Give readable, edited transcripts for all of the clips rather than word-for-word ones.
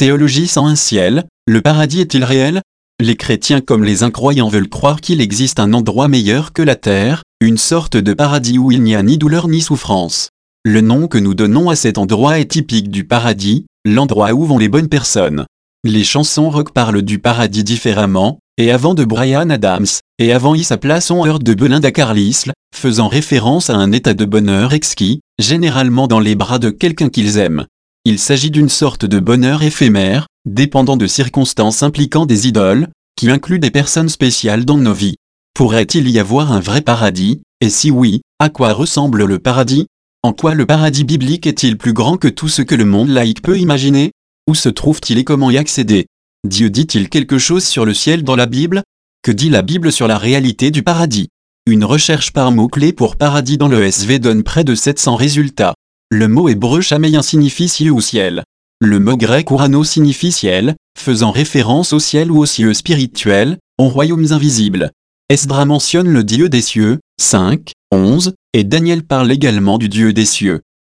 Théologie sans un ciel, le paradis est-il réel? Les chrétiens comme les incroyants veulent croire qu'il existe un endroit meilleur que la terre, une sorte de paradis où il n'y a ni douleur ni souffrance. Le nom que nous donnons à cet endroit est typique du paradis, l'endroit où vont les bonnes personnes. Les chansons rock parlent du paradis différemment, et avant de Bryan Adams, et avant Y sa place on heurt de Belinda Carlisle, faisant référence à un état de bonheur exquis, généralement dans les bras de quelqu'un qu'ils aiment. Il s'agit d'une sorte de bonheur éphémère, dépendant de circonstances impliquant des idoles, qui incluent des personnes spéciales dans nos vies. Pourrait-il y avoir un vrai paradis, et si oui, à quoi ressemble le paradis? En quoi le paradis biblique est-il plus grand que tout ce que le monde laïque peut imaginer? Où se trouve-t-il et comment y accéder? Dieu dit-il quelque chose sur le ciel dans la Bible? Que dit la Bible sur la réalité du paradis? Une recherche par mots-clés pour paradis dans le SV donne près de 700 résultats. Le mot hébreu chaméen signifie cieux ou ciel. Le mot grec ourano signifie ciel, faisant référence au ciel ou aux cieux spirituels, aux royaumes invisibles. Esdras mentionne le Dieu des cieux, 5, 11, et Daniel parle également du Dieu des cieux.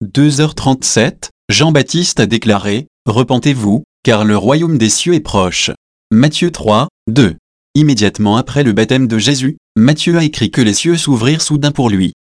2h37, Jean-Baptiste a déclaré, « Repentez-vous, car le royaume des cieux est proche. » Matthieu 3, 2. Immédiatement après le baptême de Jésus, Matthieu a écrit que les cieux s'ouvrirent soudain pour lui.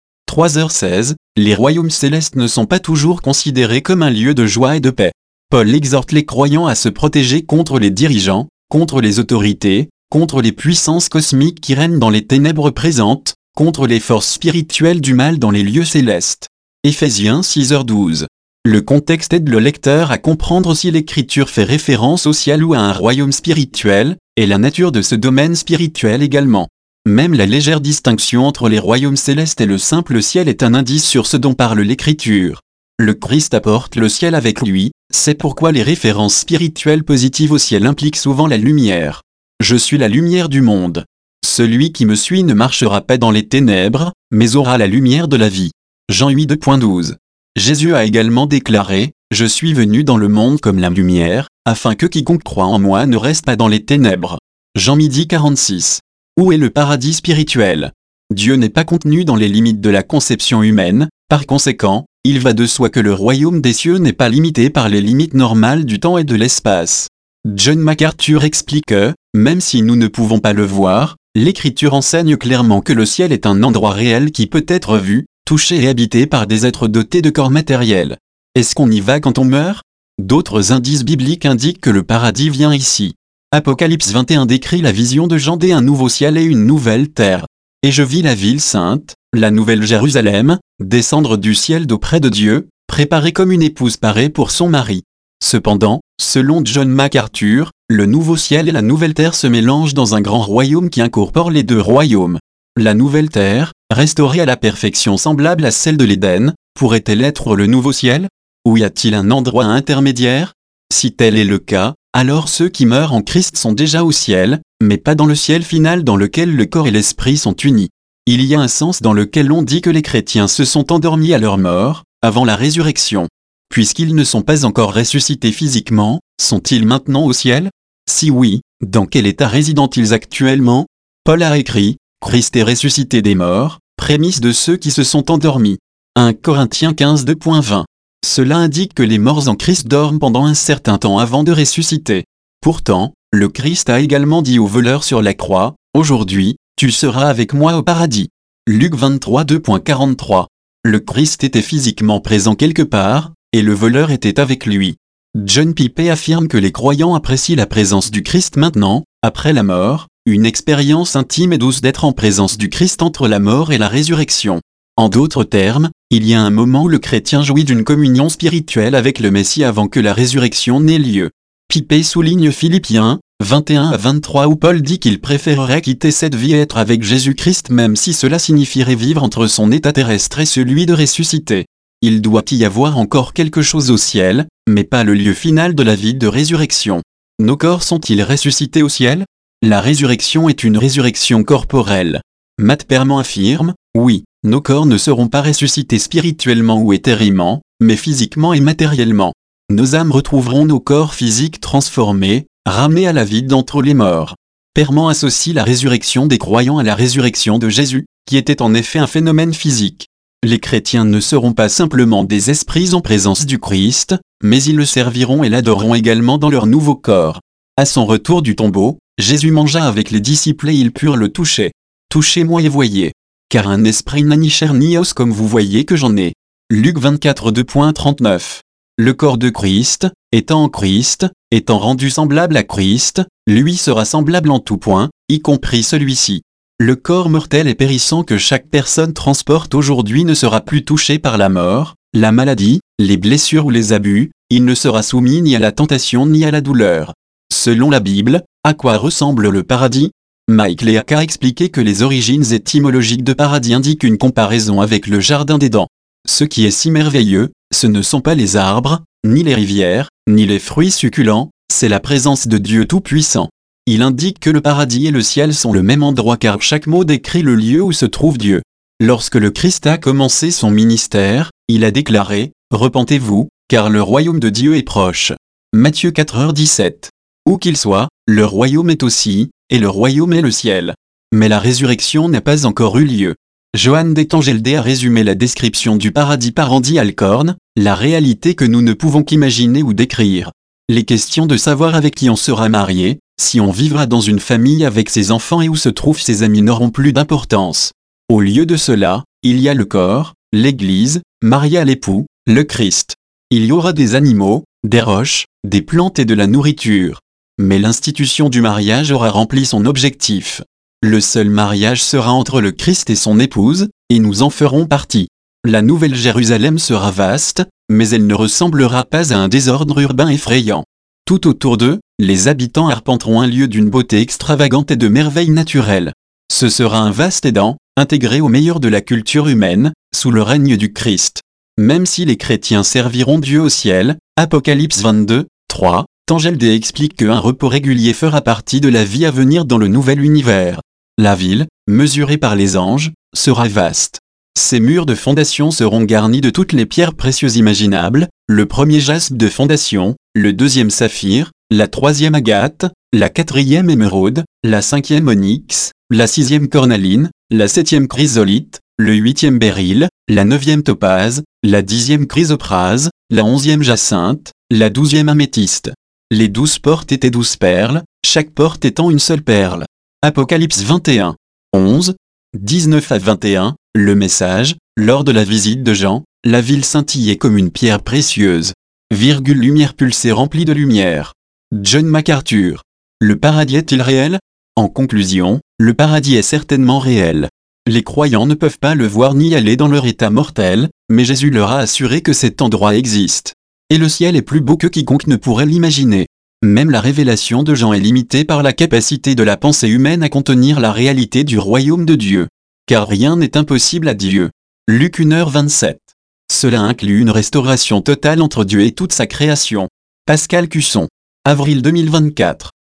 3h16, les royaumes célestes ne sont pas toujours considérés comme un lieu de joie et de paix. Paul exhorte les croyants à se protéger contre les dirigeants, contre les autorités, contre les puissances cosmiques qui règnent dans les ténèbres présentes, contre les forces spirituelles du mal dans les lieux célestes. Éphésiens 6h12. Le contexte aide le lecteur à comprendre si l'écriture fait référence au ciel ou à un royaume spirituel, et la nature de ce domaine spirituel également. Même la légère distinction entre les royaumes célestes et le simple ciel est un indice sur ce dont parle l'écriture. Le Christ apporte le ciel avec lui, c'est pourquoi les références spirituelles positives au ciel impliquent souvent la lumière. Je suis la lumière du monde. Celui qui me suit ne marchera pas dans les ténèbres, mais aura la lumière de la vie. Jean 8 2.12. Jésus a également déclaré, « Je suis venu dans le monde comme la lumière, afin que quiconque croit en moi ne reste pas dans les ténèbres. » Jean 12:46. Où est le paradis spirituel? Dieu n'est pas contenu dans les limites de la conception humaine, par conséquent, il va de soi que le royaume des cieux n'est pas limité par les limites normales du temps et de l'espace. John MacArthur explique que, même si nous ne pouvons pas le voir, l'Écriture enseigne clairement que le ciel est un endroit réel qui peut être vu, touché et habité par des êtres dotés de corps matériels. Est-ce qu'on y va quand on meurt? D'autres indices bibliques indiquent que le paradis vient ici. Apocalypse 21 décrit la vision de Jean d'un nouveau ciel et une nouvelle terre. Et je vis la ville sainte, la nouvelle Jérusalem, descendre du ciel d'auprès de Dieu, préparée comme une épouse parée pour son mari. Cependant, selon John MacArthur, le nouveau ciel et la nouvelle terre se mélangent dans un grand royaume qui incorpore les deux royaumes. La nouvelle terre, restaurée à la perfection semblable à celle de l'Éden, pourrait-elle être le nouveau ciel? Ou y a-t-il un endroit intermédiaire? Si tel est le cas, alors ceux qui meurent en Christ sont déjà au ciel, mais pas dans le ciel final dans lequel le corps et l'esprit sont unis. Il y a un sens dans lequel on dit que les chrétiens se sont endormis à leur mort, avant la résurrection. Puisqu'ils ne sont pas encore ressuscités physiquement, sont-ils maintenant au ciel? Si oui, dans quel état résident-ils actuellement? Paul a écrit, « Christ est ressuscité des morts, prémisse de ceux qui se sont endormis. » 1 Corinthiens 15 2.20. Cela indique que les morts en Christ dorment pendant un certain temps avant de ressusciter. Pourtant, le Christ a également dit au voleur sur la croix, « Aujourd'hui, tu seras avec moi au paradis. » Luc 23 2.43. Le Christ était physiquement présent quelque part, et le voleur était avec lui. John Piper affirme que les croyants apprécient la présence du Christ maintenant, après la mort, une expérience intime et douce d'être en présence du Christ entre la mort et la résurrection. En d'autres termes, il y a un moment où le chrétien jouit d'une communion spirituelle avec le Messie avant que la résurrection n'ait lieu. Piper souligne Philippiens 21-23 où Paul dit qu'il préférerait quitter cette vie et être avec Jésus-Christ même si cela signifierait vivre entre son état terrestre et celui de ressuscité. Il doit y avoir encore quelque chose au ciel, mais pas le lieu final de la vie de résurrection. Nos corps sont-ils ressuscités au ciel? La résurrection est une résurrection corporelle. Matt Perman affirme, oui, nos corps ne seront pas ressuscités spirituellement ou éthériquement, mais physiquement et matériellement. Nos âmes retrouveront nos corps physiques transformés, ramenés à la vie d'entre les morts. Perman associe la résurrection des croyants à la résurrection de Jésus, qui était en effet un phénomène physique. Les chrétiens ne seront pas simplement des esprits en présence du Christ, mais ils le serviront et l'adoreront également dans leur nouveau corps. À son retour du tombeau, Jésus mangea avec les disciples et ils purent le toucher. « Touchez-moi et voyez. Car un esprit n'a ni chair ni os comme vous voyez que j'en ai. » Luc 24 2.39. Le corps de Christ, étant rendu semblable à Christ, lui sera semblable en tout point, y compris celui-ci. Le corps mortel et périssant que chaque personne transporte aujourd'hui ne sera plus touché par la mort, la maladie, les blessures ou les abus, il ne sera soumis ni à la tentation ni à la douleur. Selon la Bible, à quoi ressemble le paradis? Mike Leake a expliqué que les origines étymologiques de paradis indiquent une comparaison avec le jardin d'Éden. Ce qui est si merveilleux, ce ne sont pas les arbres, ni les rivières, ni les fruits succulents, c'est la présence de Dieu Tout-Puissant. Il indique que le paradis et le ciel sont le même endroit car chaque mot décrit le lieu où se trouve Dieu. Lorsque le Christ a commencé son ministère, il a déclaré « Repentez-vous, car le royaume de Dieu est proche ». Matthieu 4h17. Où qu'il soit, le royaume est aussi, et le royaume est le ciel. Mais la résurrection n'a pas encore eu lieu. Johann d'Étangelde a résumé la description du paradis par Andy Alcorn, la réalité que nous ne pouvons qu'imaginer ou décrire. Les questions de savoir avec qui on sera marié, si on vivra dans une famille avec ses enfants et où se trouvent ses amis n'auront plus d'importance. Au lieu de cela, il y a le corps, l'Église, mariée à l'époux, le Christ. Il y aura des animaux, des roches, des plantes et de la nourriture. Mais l'institution du mariage aura rempli son objectif. Le seul mariage sera entre le Christ et son épouse, et nous en ferons partie. La nouvelle Jérusalem sera vaste, mais elle ne ressemblera pas à un désordre urbain effrayant. Tout autour d'eux, les habitants arpenteront un lieu d'une beauté extravagante et de merveilles naturelles. Ce sera un vaste Éden, intégré au meilleur de la culture humaine, sous le règne du Christ. Même si les chrétiens serviront Dieu au ciel, Apocalypse 22, 3, Tangelde explique qu'un repos régulier fera partie de la vie à venir dans le nouvel univers. La ville, mesurée par les anges, sera vaste. Ses murs de fondation seront garnis de toutes les pierres précieuses imaginables, le premier jaspe de fondation, le deuxième saphir, la troisième agate, la quatrième émeraude, la cinquième onyx, la sixième cornaline, la septième chrysolite, le huitième béryl, la neuvième topaze, la dixième chrysoprase, la onzième jacinthe, la douzième améthyste. Les 12 portes étaient 12 perles, chaque porte étant une seule perle. Apocalypse 21, 11, 19 à 21, le message, lors de la visite de Jean, la ville scintillait comme une pierre précieuse. Lumière pulsée remplie de lumière. John MacArthur. Le paradis est-il réel? En conclusion, le paradis est certainement réel. Les croyants ne peuvent pas le voir ni aller dans leur état mortel, mais Jésus leur a assuré que cet endroit existe. Et le ciel est plus beau que quiconque ne pourrait l'imaginer. Même la révélation de Jean est limitée par la capacité de la pensée humaine à contenir la réalité du royaume de Dieu. Car rien n'est impossible à Dieu. Luc 1h27. Cela inclut une restauration totale entre Dieu et toute sa création. Pascal Cusson. Avril 2024.